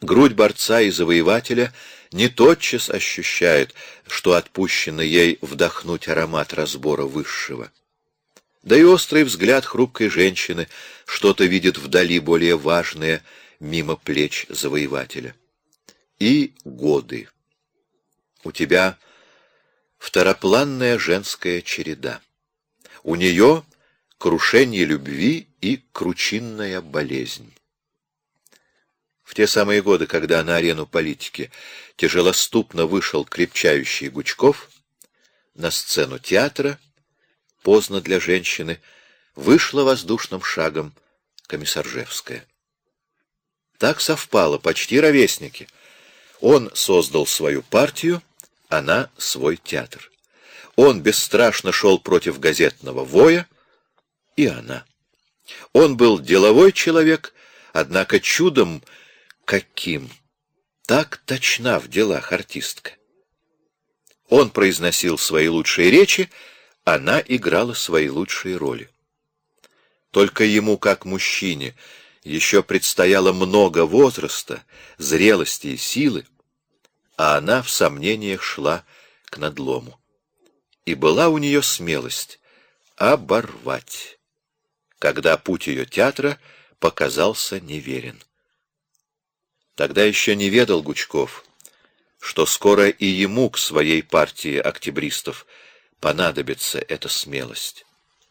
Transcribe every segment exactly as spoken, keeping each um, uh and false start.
Грудь борца и завоевателя не тотчас ощущает, что отпущено ей вдохнуть аромат разбора высшего. Да и острый взгляд хрупкой женщины что-то видит вдали более важное, мимо плеч завоевателя. И годы. У тебя второпланная женская череда. У нее крушение любви и кручинная болезнь. В те самые годы, когда на арену политики тяжелоступно вышел крепчающий Гучков, на сцену театра, поздно для женщины, вышла воздушным шагом Комиссаржевская. Так совпало, почти ровесники. Он создал свою партию, она свой театр. Он бесстрашно шел против газетного воя, и она. Он был деловой человек, однако чудом каким? Так точна в делах артистка. Он произносил свои лучшие речи, она играла свои лучшие роли. Только ему, как мужчине, еще предстояло много возраста, зрелости и силы, а она в сомнениях шла к надлому. И была у нее смелость оборвать, когда путь ее театра показался неверен. Тогда еще не ведал Гучков, что скоро и ему к своей партии октябристов понадобится эта смелость.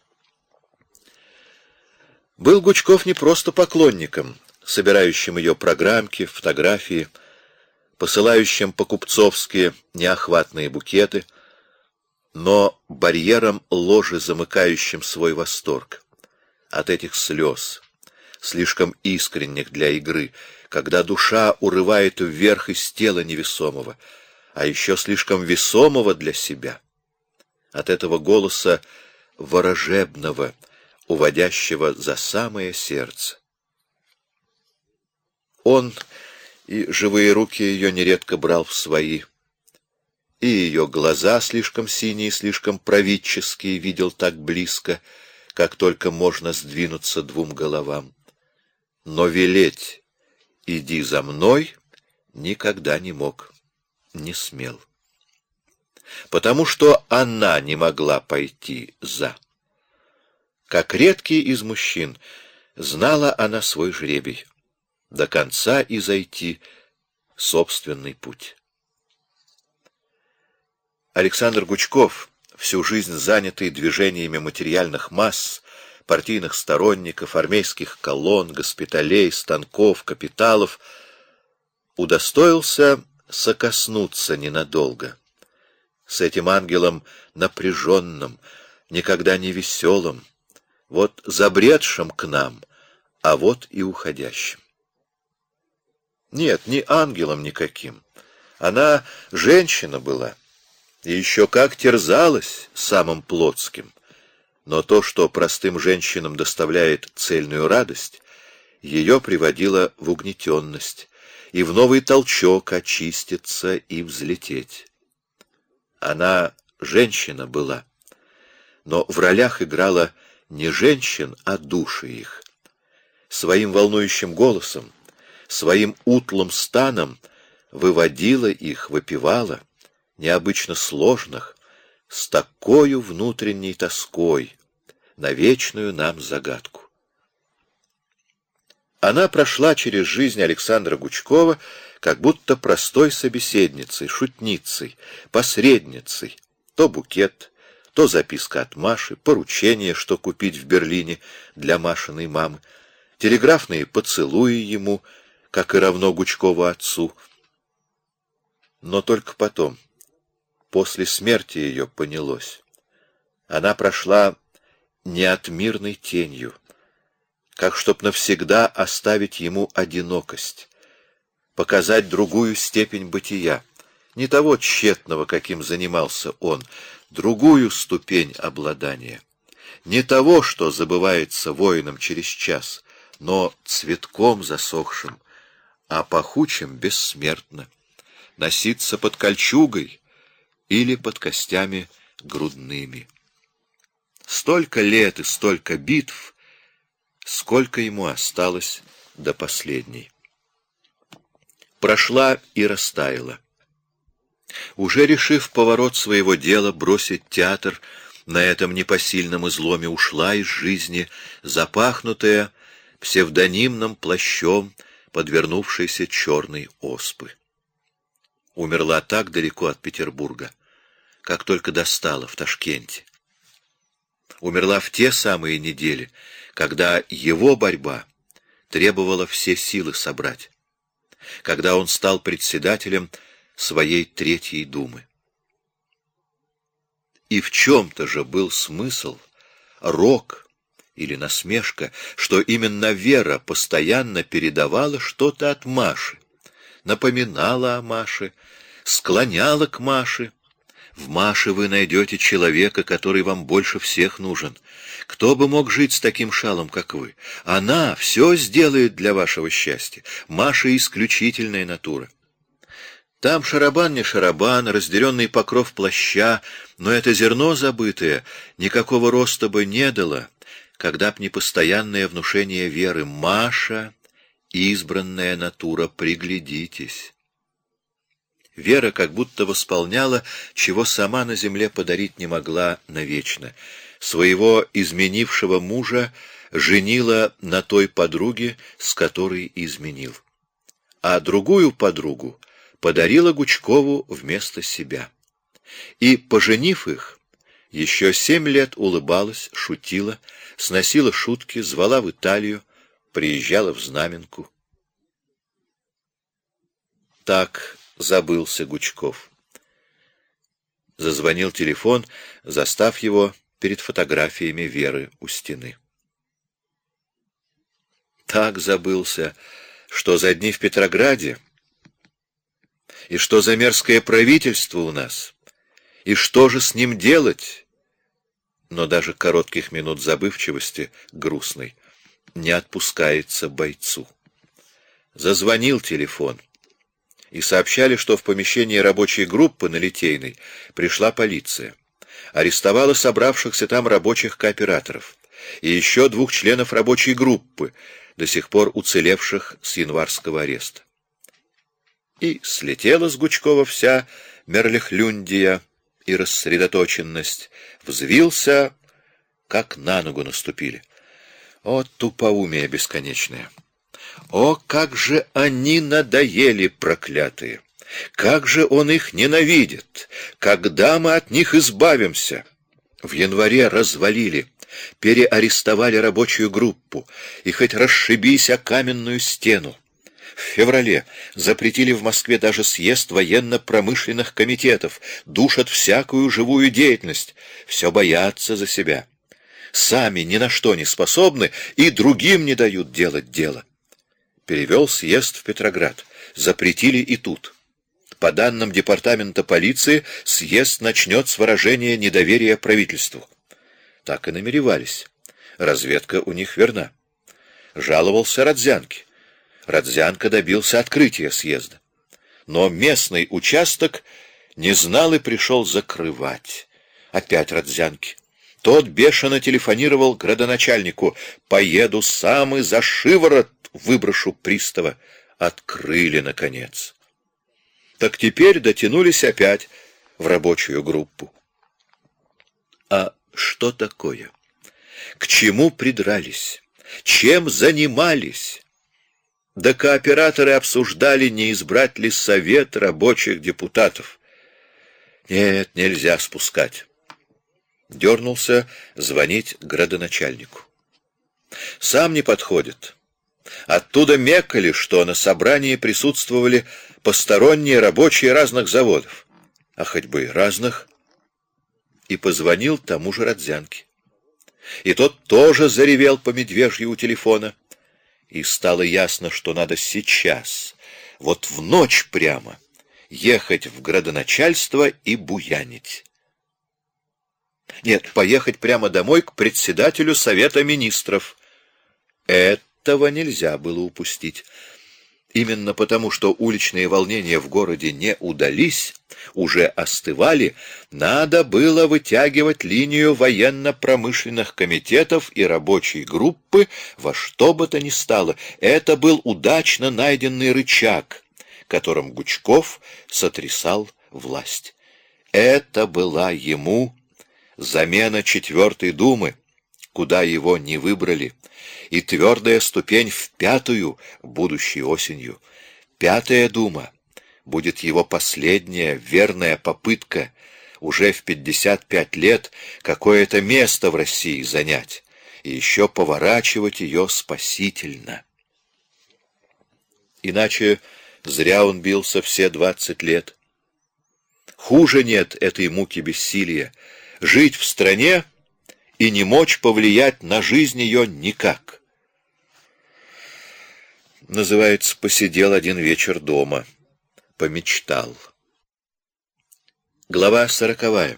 Был Гучков не просто поклонником, собирающим ее программки, фотографии, посылающим по-купцовски неохватные букеты, но барьером ложи, замыкающим свой восторг от этих слез, слишком искренних для игры, когда душа урывает вверх из тела невесомого, а еще слишком весомого для себя, от этого голоса ворожебного, уводящего за самое сердце. Он и живые руки ее нередко брал в свои, и ее глаза, слишком синие, слишком правительские, видел так близко, как только можно сдвинуться двум головам. Но велеть «иди за мной» никогда не мог, не смел. Потому что она не могла пойти за. Как редкий из мужчин, знала она свой жребий — до конца и зайти собственный путь. Александр Гучков, всю жизнь занятый движениями материальных масс, партийных сторонников, армейских колонн, госпиталей, станков, капиталов, удостоился сокоснуться ненадолго с этим ангелом напряженным, никогда не веселым, вот забредшим к нам, а вот и уходящим. Нет, не ангелом никаким. Она женщина была, и еще как терзалась самым плотским. Но то, что простым женщинам доставляет цельную радость, ее приводило в угнетенность и в новый толчок очиститься и взлететь. Она женщина была, но в ролях играла не женщин, а души их. Своим волнующим голосом, своим утлым станом выводила их, выпевала, необычно сложных, с такою внутренней тоской, на вечную нам загадку. Она прошла через жизнь Александра Гучкова как будто простой собеседницей, шутницей, посредницей. То букет, то записка от Маши, поручение, что купить в Берлине для Машиной мамы, телеграфные поцелуи ему, как и равно Гучкову отцу. Но только потом, после смерти ее, понялось. Она прошла неотмирной тенью, как чтоб навсегда оставить ему одинокость, показать другую степень бытия, не того тщетного, каким занимался он, другую ступень обладания, не того, что забывается воином через час, но цветком засохшим, а пахучим бессмертно, носиться под кольчугой или под костями грудными. Столько лет и столько битв, сколько ему осталось до последней. прошла и растаяла. Уже решив поворот своего дела бросить театр, на этом непосильном изломе ушла из жизни запахнутая псевдонимным плащом подвернувшейся черной оспы. Умерла так далеко от Петербурга, как только достала в Ташкенте. Умерла в те самые недели, когда его борьба требовала все силы собрать, когда он стал председателем своей Третьей Думы. И в чем-то же был смысл, рок или насмешка, что именно Вера постоянно передавала что-то от Маши, напоминала о Маше, склоняла к Маше. В Маше вы найдете человека, который вам больше всех нужен. Кто бы мог жить с таким шалом, как вы? Она все сделает для вашего счастья. Маша — исключительная натура. Там шарабан не шарабан, разделенный покров плаща, но это зерно забытое никакого роста бы не дало, когда б не постоянное внушение Веры. Маша — избранная натура, приглядитесь. Вера как будто восполняла, чего сама на земле подарить не могла навечно. Своего изменившего мужа женила на той подруге, с которой изменил. А другую подругу подарила Гучкову вместо себя. И, поженив их, еще семь лет улыбалась, шутила, сносила шутки, звала в Италию, приезжала в Знаменку. Так забылся Гучков. Зазвонил телефон, застав его перед фотографиями Веры у стены. Так забылся, что за дни в Петрограде, и что за мерзкое правительство у нас, и что же с ним делать? Но даже коротких минут забывчивости, грустной, не отпускается бойцу. Зазвонил телефон, и сообщали, что в помещении рабочей группы на Литейной пришла полиция, арестовала собравшихся там рабочих кооператоров и еще двух членов рабочей группы, до сих пор уцелевших с январского ареста. И слетела с Гучкова вся мерлехлюндия и рассредоточенность, взвился, как на ногу наступили. О, тупоумие бесконечное! О, как же они надоели, проклятые! Как же он их ненавидит! Когда мы от них избавимся? В январе развалили, переарестовали рабочую группу, и хоть расшибись о каменную стену. В феврале запретили в Москве даже съезд военно-промышленных комитетов, душат всякую живую деятельность, все боятся за себя. Сами ни на что не способны и другим не дают делать дело. Перевел съезд в Петроград, запретили и тут. По данным департамента полиции, съезд начнет с выражения недоверия правительству. Так и намеревались. Разведка у них верна. Жаловался Родзянке. Родзянко добился открытия съезда. Но местный участок не знал и пришел закрывать. Опять Родзянке. Тот бешено телефонировал градоначальнику: «Поеду сам и за шиворот выброшу пристава». Открыли, наконец. Так теперь дотянулись опять в рабочую группу. А что такое? К чему придрались? Чем занимались? Да кооператоры обсуждали, не избрать ли совет рабочих депутатов. Нет, нельзя спускать. Дернулся звонить градоначальнику. Сам не подходит. Оттуда мекали, что на собрании присутствовали посторонние рабочие разных заводов. А хоть бы и разных. И позвонил тому же Родзянке. И тот тоже заревел по медвежью у телефона. И стало ясно, что надо сейчас, вот в ночь прямо, ехать в градоначальство и буянить. Нет, поехать прямо домой к председателю Совета Министров. Этого нельзя было упустить. Именно потому, что уличные волнения в городе не удались, уже остывали, надо было вытягивать линию военно-промышленных комитетов и рабочей группы во что бы то ни стало. Это был удачно найденный рычаг, которым Гучков сотрясал власть. Это была ему замена четвертой думы, куда его не выбрали, и твердая ступень в пятую, будущей осенью. Пятая дума будет его последняя верная попытка уже в пятьдесят пять лет какое-то место в России занять и еще поворачивать ее спасительно. Иначе зря он бился все двадцать лет. Хуже нет этой муки бессилия — жить в стране и не мочь повлиять на жизнь ее никак. Называется, посидел один вечер дома, помечтал. Глава сороковая.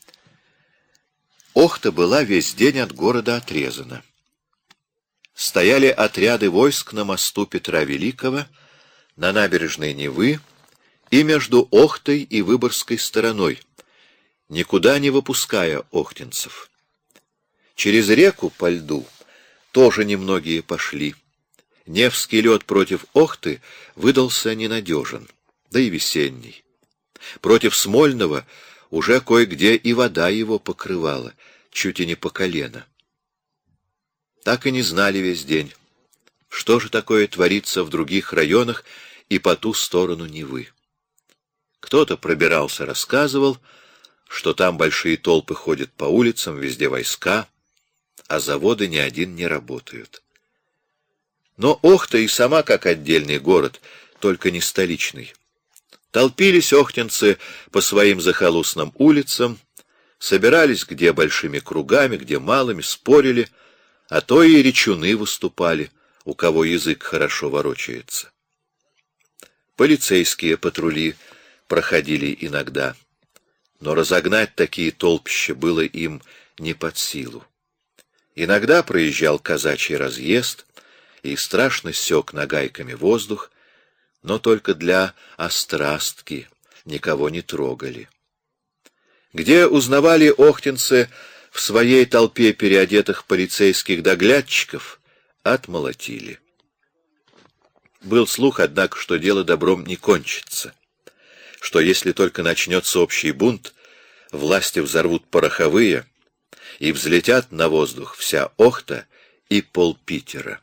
Охта была весь день от города отрезана. Стояли отряды войск на мосту Петра Великого, на набережной Невы и между Охтой и Выборгской стороной, никуда не выпуская охтинцев. Через реку по льду тоже немногие пошли. Невский лед против Охты выдался ненадежен, да и весенний. Против Смольного уже кое-где и вода его покрывала, чуть и не по колено. Так и не знали весь день, что же такое творится в других районах и по ту сторону Невы. Кто-то пробирался, рассказывал, что там большие толпы ходят по улицам, везде войска, а заводы ни один не работают. Но Охта и сама как отдельный город, только не столичный. Толпились охтинцы по своим захолустным улицам, собирались где большими кругами, где малыми, спорили, а то и речуны выступали, у кого язык хорошо ворочается. Полицейские патрули проходили иногда, но разогнать такие толпища было им не под силу. Иногда проезжал казачий разъезд и страшно сёк нагайками воздух, но только для острастки, никого не трогали. Где узнавали охтинцы в своей толпе переодетых полицейских доглядчиков, отмолотили. Был слух, однако, что дело добром не кончится, что если только начнется общий бунт, власти взорвут пороховые и взлетят на воздух вся Охта и полпитера.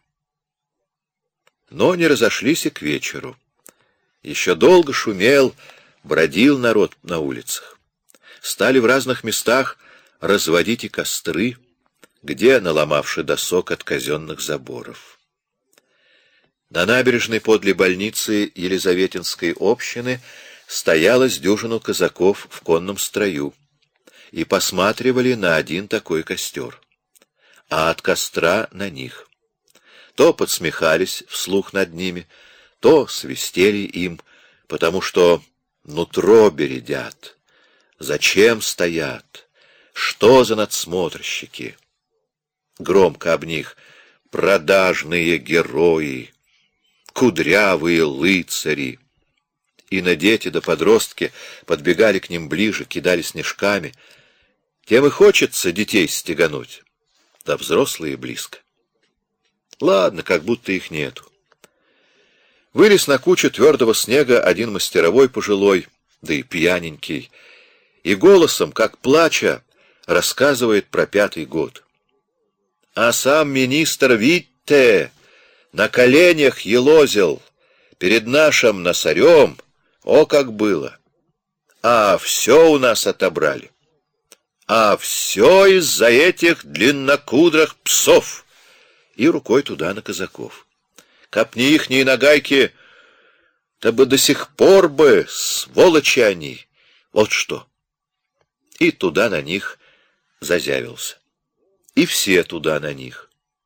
Но не разошлись и к вечеру. Еще долго шумел, бродил народ на улицах. Стали в разных местах разводить и костры, где наломавши досок от казенных заборов. На набережной подле больницы Елизаветинской общины стоялось дюжину казаков в конном строю и посматривали на один такой костер, а от костра на них. То подсмехались вслух над ними, то свистели им, потому что нутро бередят. Зачем стоят? Что за надсмотрщики? Громко об них: продажные герои, кудрявые лыцари. И на дети да подростки подбегали к ним ближе, кидали снежками. Тем и хочется детей стегануть, да взрослые близко. Ладно, как будто их нету. Вылез на кучу твердого снега один мастеровой пожилой, да и пьяненький, и голосом, как плача, рассказывает про пятый год. А сам министр Витте на коленях елозил перед нашим носарем, о, как было. А все у нас отобрали. А все из-за этих длиннокудрых псов. И рукой туда на казаков. Копни ихние нагайки, то бы до сих пор бы, сволочи они. Вот что. И туда на них зазявился. И все туда на них.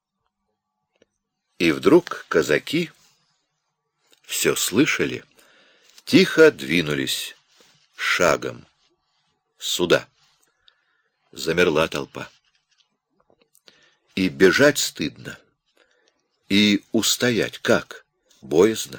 И вдруг казаки все слышали, тихо двинулись шагом сюда. Замерла толпа. И бежать стыдно, и устоять как? Боязно.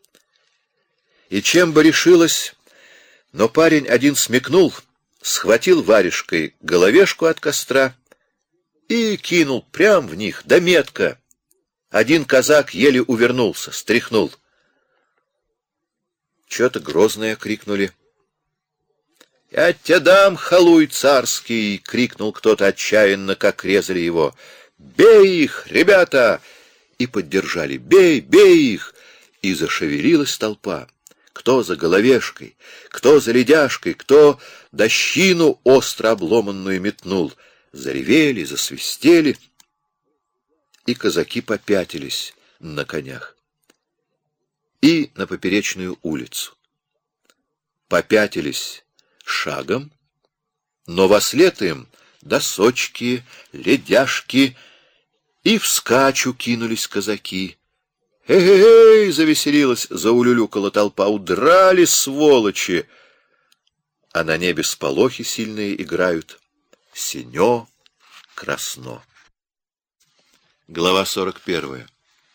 И чем бы решилось, но парень один смекнул, схватил варежкой головешку от костра и кинул прям в них, да метко. Один казак еле увернулся, стряхнул. Что-то грозное крикнули. «Я тебе дам, халуй царский!» — крикнул кто-то отчаянно, как резали его. «Бей их, ребята!» И поддержали. «Бей, бей их!» И зашевелилась толпа. Кто за головешкой, кто за ледяшкой, кто дощину остро обломанную метнул. Заревели, засвистели, и казаки попятились на конях. И на поперечную улицу. Попятились шагом, но вослед им досочки, ледяшки, и вскачу кинулись казаки. «Эй-эй-эй!» — завеселилась, заулюлюкала толпа. «Удрали, сволочи!» А на небе сполохи сильные играют. Синё, красно. Глава сорок первая.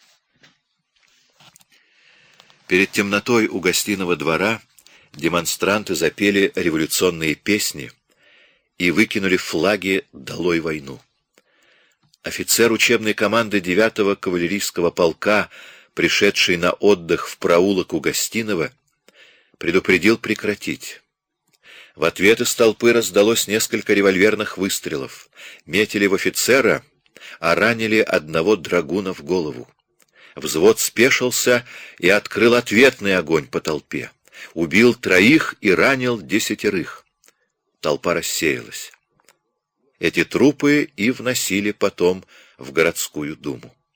Перед темнотой у гостиного двора демонстранты запели революционные песни и выкинули флаги «Долой войну». Офицер учебной команды девятого кавалерийского полка, пришедший на отдых в проулок у гостиного, предупредил прекратить. В ответ из толпы раздалось несколько револьверных выстрелов. Метили в офицера, а ранили одного драгуна в голову. Взвод спешился и открыл ответный огонь по толпе. Убил троих и ранил десятерых. Толпа рассеялась. Эти трупы и вносили потом в городскую думу.